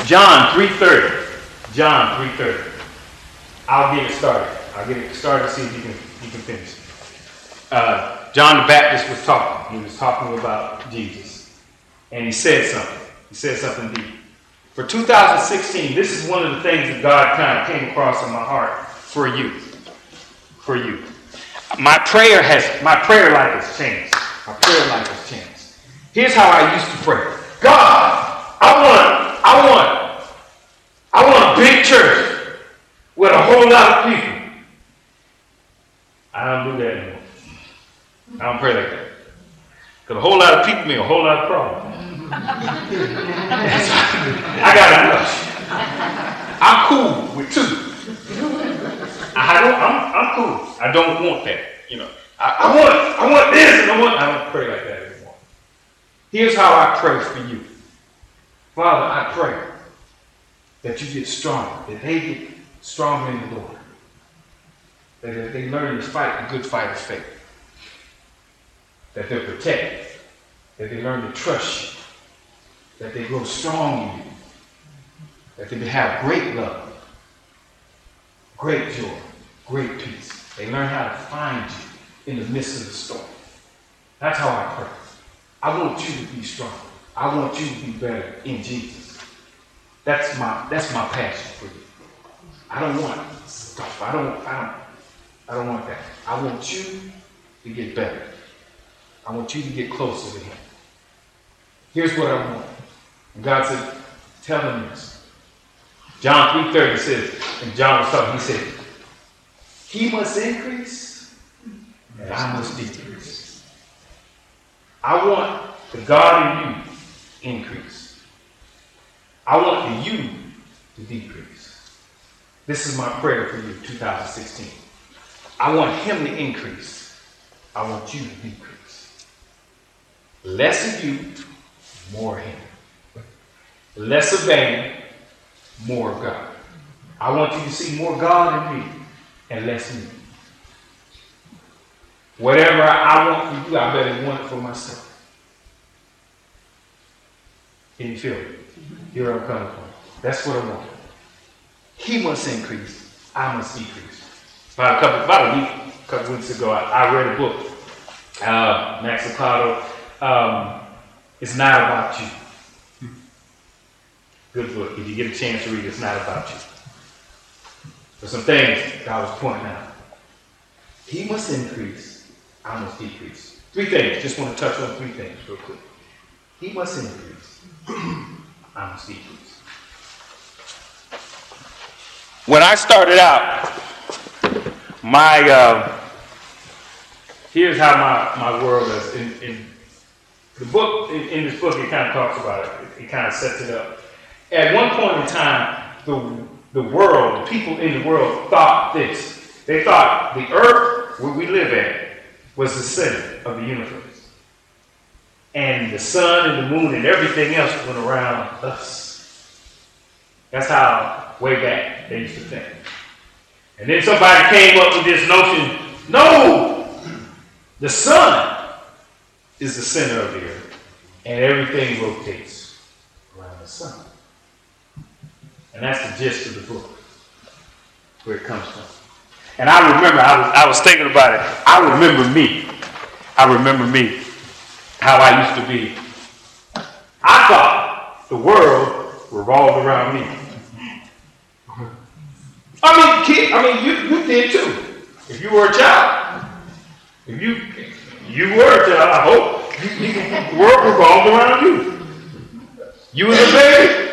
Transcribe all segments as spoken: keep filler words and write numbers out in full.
John three thirty. John three thirty. I'll get it started. I'll get it started to see if you can you can finish. Uh, John the Baptist was talking. He was talking about Jesus. And he said something. He said something deep. For two thousand sixteen, this is one of the things that God kind of came across in my heart for you. For you. My prayer has my prayer life has changed. My prayer life has changed. Here's how I used to pray. God, I want, I want, I want a big church with a whole lot of people. I don't do that anymore. I don't pray like that. Because a whole lot of people mean a whole lot of problems. I got enough. I'm cool with two. I don't, I'm, I'm cool. I don't want that. You know, I, I want, I want this, and I want. I don't pray like that anymore. Here's how I pray for you, Father. I pray that you get stronger, that they get stronger in the Lord, that they learn to fight the good fight of faith, that they're protected, that they learn to trust you, that they grow strong in you, that they have great love, great joy, great peace. They learn how to find you in the midst of the storm. That's how I pray. I want you to be strong. I want you to be better in Jesus. That's my that's my passion for you. I don't want stuff. I don't I don't I don't want that. I want you to get better. I want you to get closer to him. Here's what I want. And God said, tell him this. John three thirty says, and John was talking, he said, he must increase, and I must decrease. I want the God in you increase. I want the you to decrease. This is my prayer for you, two thousand sixteen. I want him to increase. I want you to decrease. Less of you, more of him. Less of man, more of God. I want you to see more God in me and less me. Whatever I want for you, I better want it for myself. Can you feel it? Here I'm coming from. That's what I want. He must increase. I must decrease. About a couple, about a week, a couple weeks ago, I, I read a book. Uh, Max Lucado. Um, it's not about you. Good book. If you get a chance to read it, it's not about you. There's some things that I was pointing out. He must increase. I must decrease. Three things. Just want to touch on three things real quick. He must increase. I must decrease. When I started out, my uh, here's how my, my world is. In, in the book, in, in this book, it kind of talks about it. It, it kind of sets it up. At one point in time, the the world, the people in the world thought this. They thought the earth, where we live at, was the center of the universe. And the sun and the moon and everything else went around us. That's how, way back, they used to think. And then somebody came up with this notion, no, the sun is the center of the earth. And everything rotates around the sun. And that's the gist of the book, where it comes from. And I remember, I was, I was thinking about it. I remember me. I remember me, how I used to be. I thought the world revolved around me. I mean, kid, I mean, you, you did too. If you were a child, if you you were a child, I hope, you, you, the world revolved around you. You was a baby.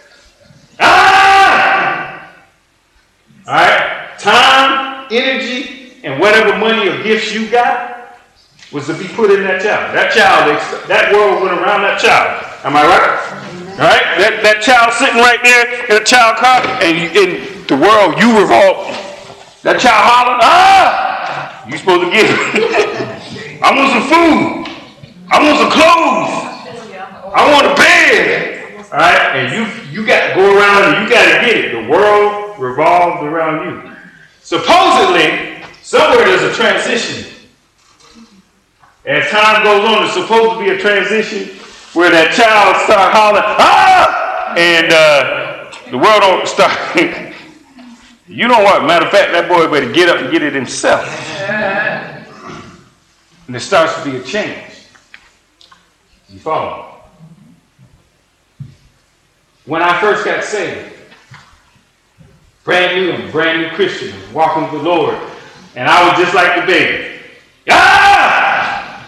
Ah! All right. Time, energy, and whatever money or gifts you got was to be put in that child. That child, that world went around that child. Am I right? All right. That that child sitting right there in a child car, and you, in the world you revolve. That child hollering, ah! You supposed to get it. I want some food. I want some clothes. I want a bed. All right, and you you got to go around and you got to get it. The world revolved around you. Supposedly, somewhere there's a transition. As time goes on, there's supposed to be a transition where that child start hollering, ah! And uh, the world don't start. You don't want, matter of fact, that boy better get up and get it himself. And it starts to be a change. You follow? When I first got saved, brand new, I'm a brand new Christian, walking with the Lord, and I was just like the baby. Ah!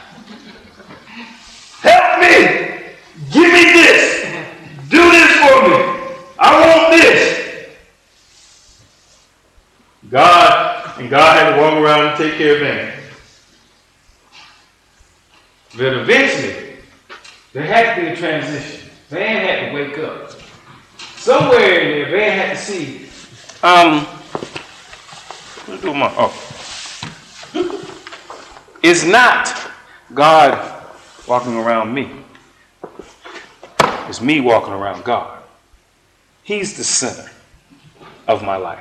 Help me! Give me this! Do this for me! I want this! God, and God had to walk around and take care of man. But eventually, there had to be a transition. Man had to wake up. Somewhere in there, man had to see, um, what's doing my, oh. It's not God walking around me. It's me walking around God. He's the center of my life.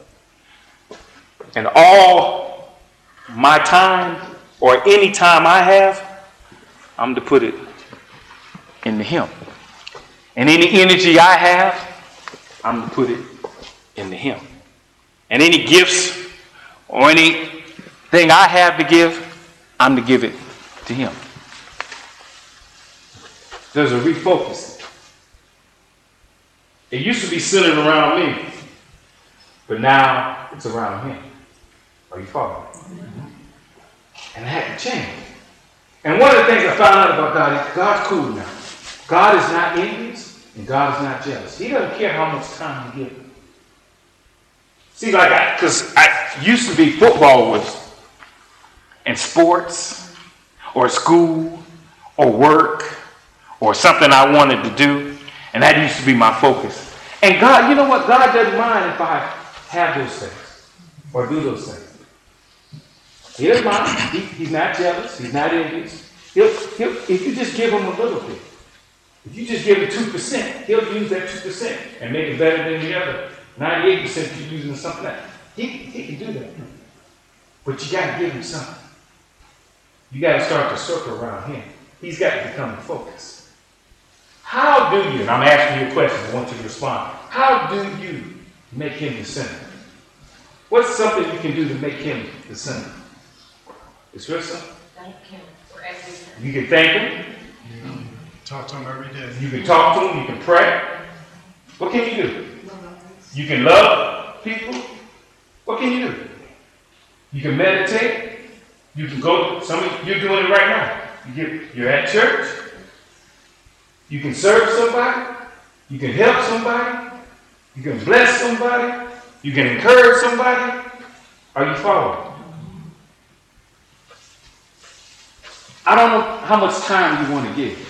And all my time, or any time I have, I'm to put it into Him. And any energy I have, I'm to put it into Him. And any gifts or anything I have to give, I'm to give it to Him. There's a refocusing. It used to be centered around me, but now it's around Him. Are you following? And it had to change. And one of the things I found out about God is God's cool now. God is not envious and God is not jealous. He doesn't care how much time you give him. See, like I, because I used to be football was in sports or school or work or something I wanted to do, and that used to be my focus. And God, you know what? God doesn't mind if I have those things or do those things. He doesn't mind. He, he's not jealous. He's not envious. He'll, he'll, if you just give him a little bit, if you just give him two percent, he'll use that two percent and make it better than the other ninety-eight percent you're using something else. He, he can do that. But you got to give him something. You got to start to circle around him. He's got to become the focus. How do you, and I'm asking you a question, I want you to respond. How do you make him the center? What's something you can do to make him the center? It's real simple. Thank him for everything. You can thank him. Yeah. Talk to him every day. You can talk to him. You can pray. What can you do? You can love people. What can you do? You can meditate. You can go. Some of you're doing it right now. You get, you're at church. You can serve somebody. You can help somebody. You can bless somebody. You can encourage somebody. Are you following? I don't know how much time you want to give.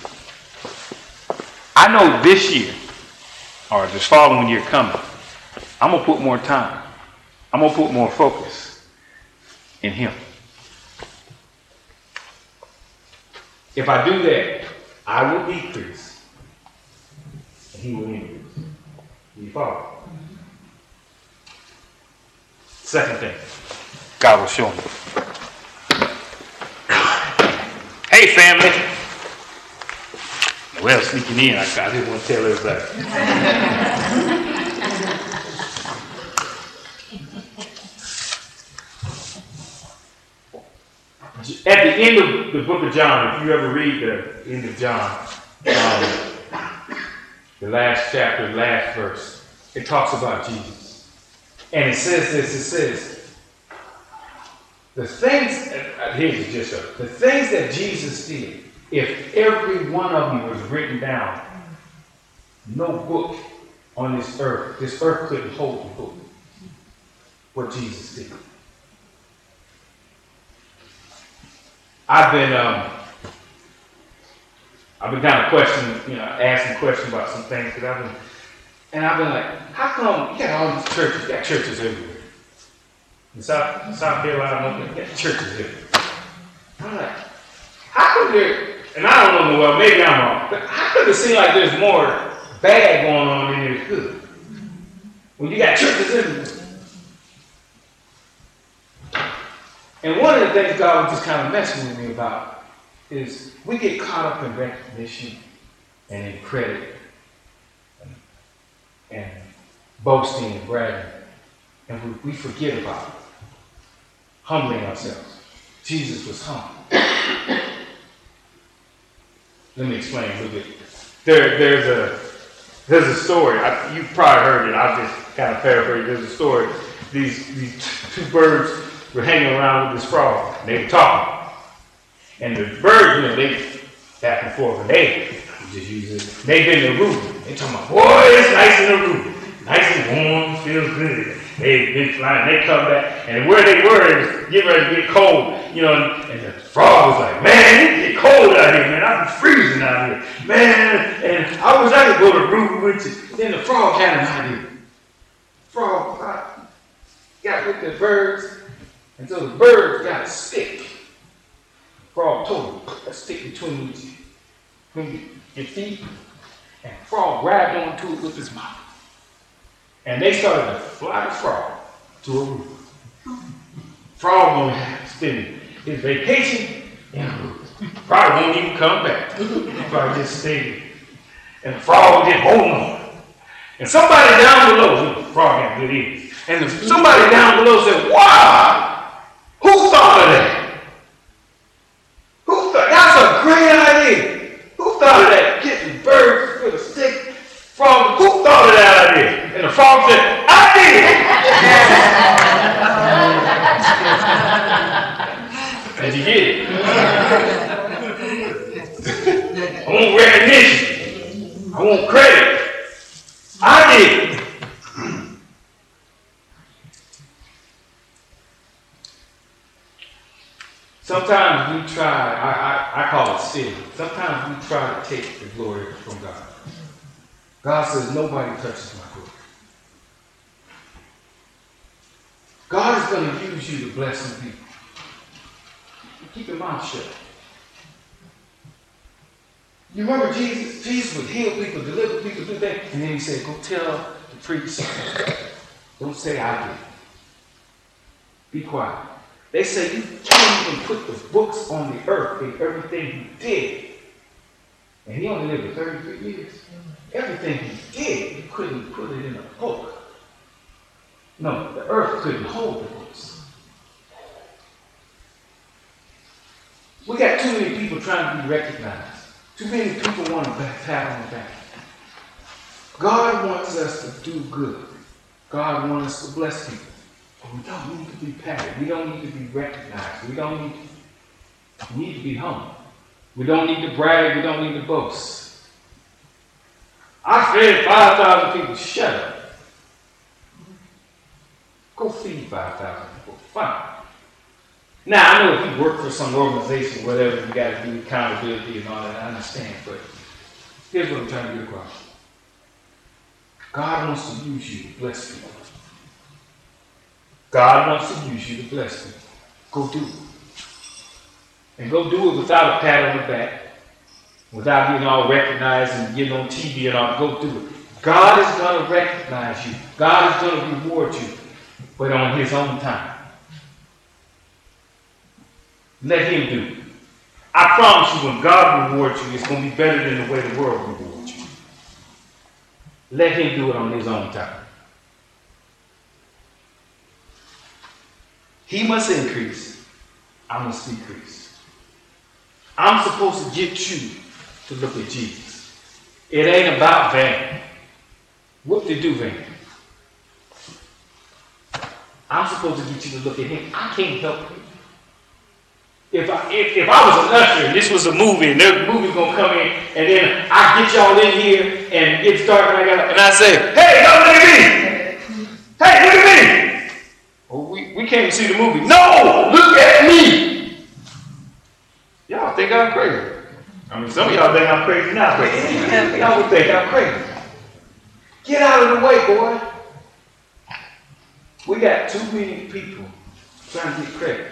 I know this year, or this following year coming, I'm going to put more time. I'm going to put more focus in him. If I do that, I will decrease, and he will increase. You follow? Second thing, God will show me. Hey, family. Well, sneaking in, I, I didn't want to tell everybody. At the end of the book of John, if you ever read the end of John, um, the last chapter, the last verse, it talks about Jesus. And it says this, it says, the things, uh, here's the gist of it, the things that Jesus did, if every one of them was written down, no book on this earth, this earth couldn't hold the book, what Jesus did. I've been, um, I've been kind of questioning, you know, asking questions about some things that I've been, and I've been like, how come you got all these churches, you got churches everywhere? In South, South Carolina, you got churches everywhere. I'm like, how come there, and I don't know, well, maybe I'm wrong, but how could it seem like there's more bad going on than there's good? When you got churches everywhere. And one of the things God was just kind of messing with me about is we get caught up in recognition and in credit. and boasting and bragging. And we, we forget about it. Humbling ourselves. Jesus was humble. Let me explain a little bit. There, there's a there's a story. I, you've probably heard it. I'll just kind of paraphrase. There's a story. These these two birds were hanging around with this frog. And they were talking. And the birds, you know, they back and forth. And they just use it. They've been in the room. They talking about, boy, it's nice in the room. Nice and warm, feels good. They've been flying. They come back. And where they were, it was getting ready to get cold. You know, and, and the frog was like, man, it get cold out here, man. I'm freezing out here. Man, and I wish I could go to the room with you. Then the frog had an idea. Frog uh, got with the birds. And so the birds got a stick. The frog told him, put a stick between you, between your feet. And the frog grabbed onto it with his mouth. And they started to fly the frog to a roof. Frog gonna have to spend his vacation in a roof. Probably won't even come back. Probably just stay. And the frog just holding on. And somebody down below, the frog had good ears. And the, somebody down below said, wow, who thought of that? Who thought? That's a great idea. Who thought of that? Getting birds with a stick. Frog, who thought of that idea? And the frog said, I did. And you get it. I want recognition. I want credit. I did. Sometimes we try, I, I, I call it sin. Sometimes we try to take the glory from God. God says, nobody touches my glory. God is going to use you to bless some people. Keep your mouth shut. You remember Jesus? Jesus would heal people, deliver people, do that. And then he said, go tell the priest. Don't say I did. Be quiet. They say you can't even put the books on the earth in everything he did. And he only lived for thirty-three years. Everything he did, you couldn't put it in a book. No, the earth couldn't hold the books. We got too many people trying to be recognized. Too many people want a pat on the back. God wants us to do good. God wants us to bless people. But we don't need to be patted. We don't need to be recognized. We don't need to, we need to be humble. We don't need to brag. We don't need to boast. I fed five thousand people. Shut up. Go feed five thousand people. Fine. Now, I know if you work for some organization, whatever, you got to do accountability and all that. I understand. But here's what I'm trying to get across. God wants to use you to bless people. God wants to use you to bless people. Go do it. And go do it without a pat on the back. Without getting all recognized and getting on T V and all. Go do it. God is going to recognize you. God is going to reward you. But on his own time. Let him do it. I promise you, when God rewards you, it's going to be better than the way the world rewards you. Let him do it on his own time. He must increase. I must decrease. I'm supposed to get you to look at Jesus. It ain't about Van. What to do, Van? I'm supposed to get you to look at him. I can't help you. If I, if, if I was an usher and this was a movie and the movie's going to come in and then I get y'all in here and it starts and I, got, and I say, hey, y'all look at me. Hey, look at me. Well, we, we came to see the movie. No, look at me. Y'all think I'm crazy. I mean, some of y'all think I'm crazy now, but y'all would think I'm crazy. Get out of the way, boy. We got too many people trying to get credit.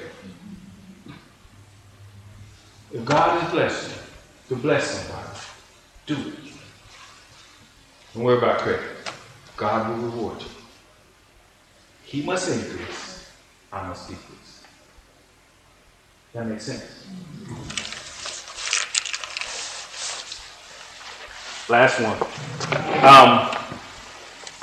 If God is blessing you, to bless somebody, do it. Don't worry about credit. God will reward you. He must increase. I must decrease. That makes sense? Last one. Um,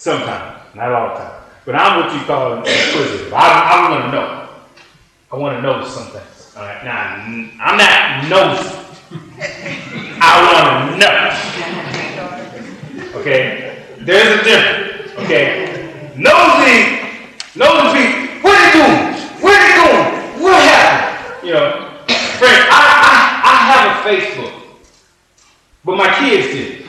Sometimes, not all the time. But I'm what you call inquisitive. I, I want to know. I want to know some things. All right. Now, I'm not nosy. I want to know. Okay. There's a difference. Okay. Nosy, nosy people. What are they doing? Where are they going? What happened? You know, friend, I, I, I have a Facebook, but my kids did.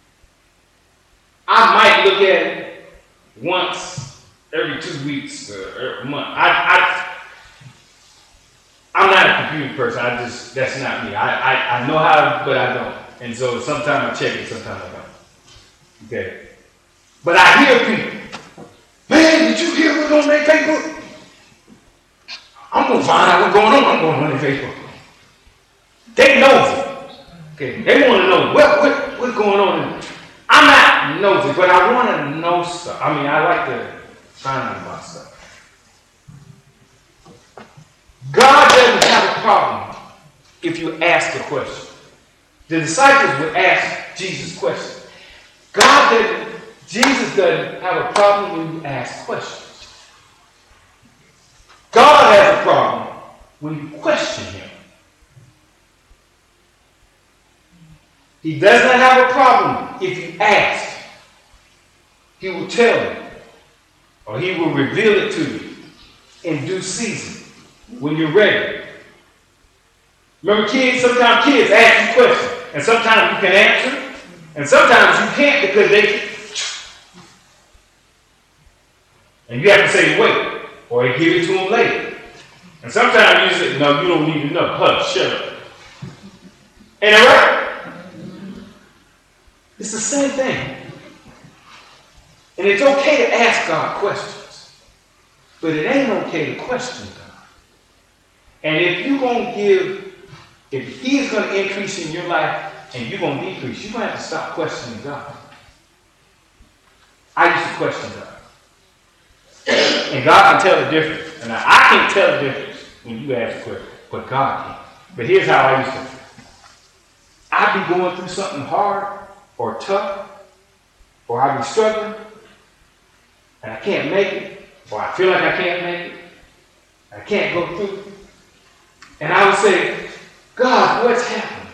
I might look at it once every two weeks or every month. I, I, I'm not a computer person. I just, that's not me. I, I, I know how, but I don't. And so sometimes I check it, sometimes I don't. Okay. But I hear people, man, did you hear what's on their Facebook? I'm going to find out what's going on. I'm going on their Facebook. They know it. Okay. They want to know what, what, what's going on. I'm not nosy, but I want to know stuff. I mean, I like to find out about stuff. God doesn't have a problem if you ask a question. The disciples would ask Jesus questions. God doesn't, Jesus doesn't have a problem when you ask questions. God has a problem when you question him. He does not have a problem if you ask. He will tell you, or he will reveal it to you in due season when you're ready. Remember, kids, sometimes kids ask you questions, and sometimes you can answer, and sometimes you can't because they, and you have to say, wait, or they give it to them later. And sometimes you say, no, you don't need to know. Hush, shut up. Ain't that right? It's the same thing. And it's okay to ask God questions, but it ain't okay to question God. And if you're going to give, if he is going to increase in your life and you're going to decrease, you're going to have to stop questioning God. I used to question God. And God can tell the difference. And I can't tell the difference when you ask a question, but God can. But here's how I used to. I'd be going through something hard or tough, or I'd be struggling, and I can't make it, or I feel like I can't make it, I can't go through. And I would say, God, what's happening?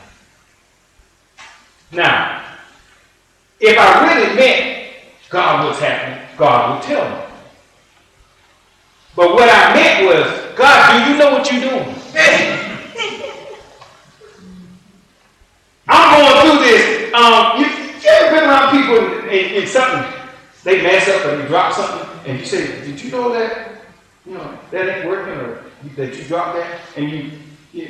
Now, if I really meant God, what's happening, God would tell me. But what I meant was, God, do you know what you're doing? I'm going through this. Um, you, you ever been around people in, in, in something, they mess up or they drop something, and you say, did you know that, you know, that ain't working, or that you dropped that, and you, yeah.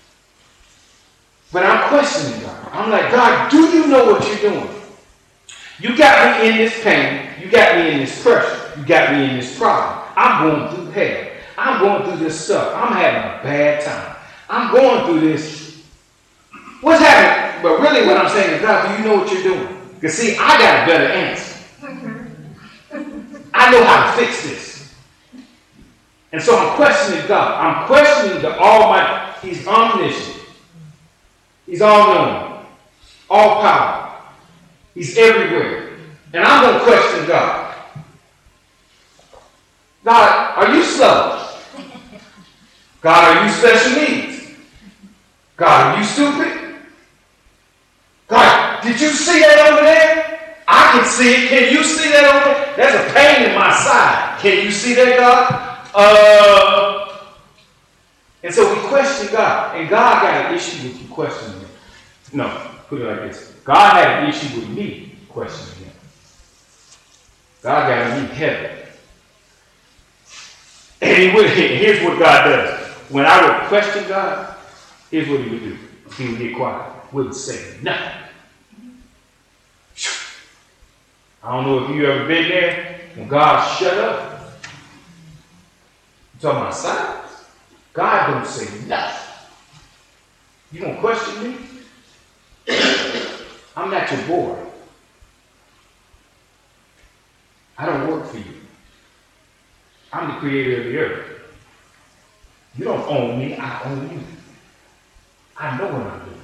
But I'm questioning God. I'm like, God, do you know what you're doing? You got me in this pain. You got me in this pressure. You got me in this problem. I'm going through hell. I'm going through this stuff. I'm having a bad time. I'm going through this. What's happening? But really what I'm saying is, God, do you know what you're doing? Because see, I got a better answer. I know how to fix this. And so I'm questioning God. I'm questioning the Almighty. He's omniscient. He's all-knowing. All-powerful. He's everywhere. And I'm going to question God. God, are you slow? God, are you special needs? God, are you stupid? God, did you see that over there? I can see it. Can you see that over there? There's a pain in my side. Can you see that, God? Uh, and so we question God. And God got an issue with you questioning him. No, put it like this. God had an issue with me questioning him. God got to meet heaven. And he would, here's what God does. When I would question God, here's what he would do. He would get quiet. Wouldn't say nothing. I don't know if you ever been there. When God shut up. You talking about silence? God don't say nothing. You gonna question me? I'm not your boy. I don't work for you. I'm the creator of the earth. You don't own me, I own you. I know what I'm doing.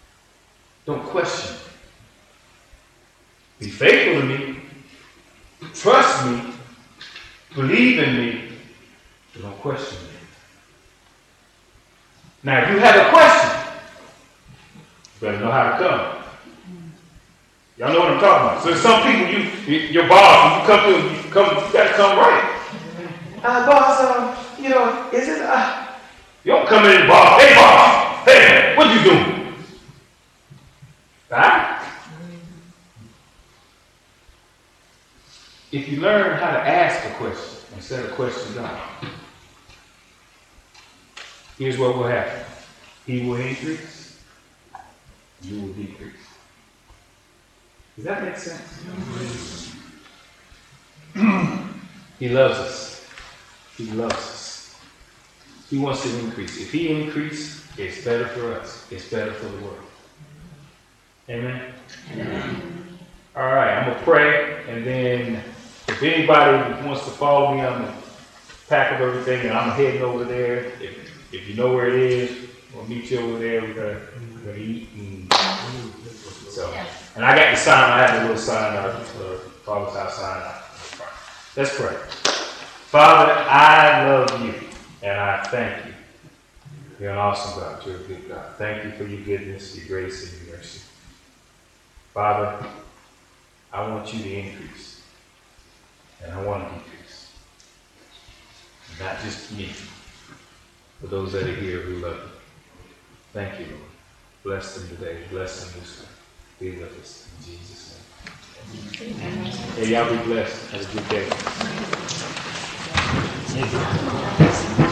Don't question me. Be faithful to me, trust me, believe in me, but don't question me. Now, if you have a question, you better know how to come. Y'all know what I'm talking about. So some people, you, your boss, when you come to, you come, you gotta come right. Uh, boss, uh, you know, is it, uh, you don't come in and boss, hey boss, hey, what you doing? Right? If you learn how to ask a question instead of question God, here's what will happen. He will increase, you will decrease. Does that make sense? He loves us. He loves us. He wants to increase. If he increases, it's better for us. It's better for the world. Amen? Amen. All right, I'm going to pray, and then if anybody wants to follow me, I'm going to pack up everything, and I'm heading over there. If, if you know where it is, we'll meet you over there. We're going we're to eat. And, so, and I got the sign. I have a little sign, our uh, Father's house sign. Let's pray. Father, I love you, and I thank you. You're an awesome God. You're a good God. Thank you for your goodness, your grace, and your mercy. Father, I want you to increase, and I want to decrease. Not just me, but those that are here who love you. Thank you, Lord. Bless them today. Bless them this week. Be with us in Jesus' name. Amen. Hey, y'all be blessed. Have a good day.